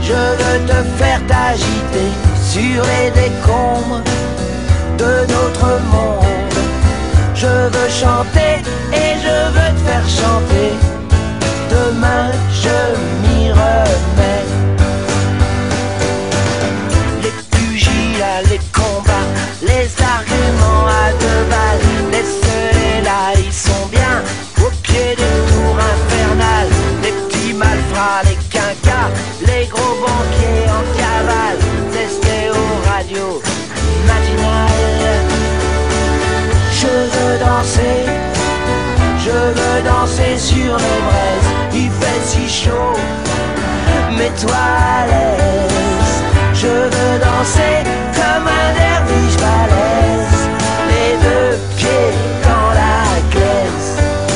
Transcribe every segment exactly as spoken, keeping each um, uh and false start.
Je veux te faire t'agiter sur les décombres de notre monde. Je veux chanter et je veux te faire chanter. Demain je m'y remets. Les pugilats, les combats, les arguments à deux balles. Les seuls là, ils sont bien au pied des tours infernales. Les petits malfrats, les quinquas, les gros banquiers en cavale. C'est stéréo radio matinale. Je veux danser, je veux danser sur les braises. Il fait si chaud, mets-toi à l'aise. Je veux danser comme un derviche balèze, les deux pieds dans la glaise.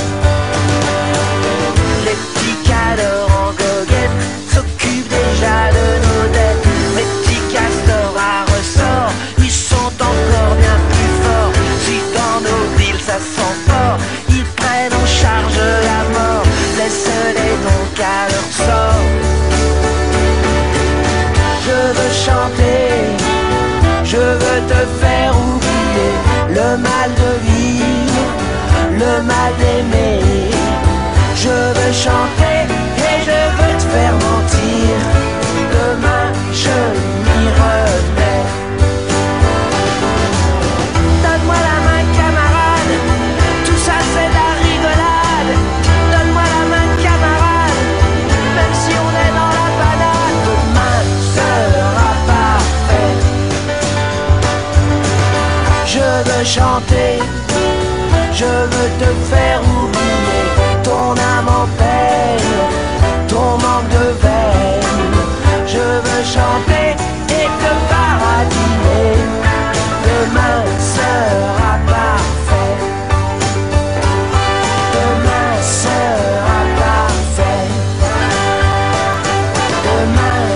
Les petits cadors en goguette s'occupent déjà de nos dettes. Les petits castors à ressort, ils sont encore bien plus forts. Si dans nos villes ça sent fort, ils prennent en charge la mort. Laisse-les donc à leur sort. Je veux chanter, je veux te faire oublier le mal de vivre, le mal d'aimer. Je veux chanter et je veux te faire mentir. Demain je m'y remets. Donne-moi la main camarade, tout ça c'est de la rigolade. Donne-moi la main camarade, même si on est dans la banane. Demain sera parfait. Je veux chanter, je veux te faire oublier ton âme en peine, ton manque de veine. Je veux chanter et te paradiner. Demain sera parfait. Demain sera parfait. Demain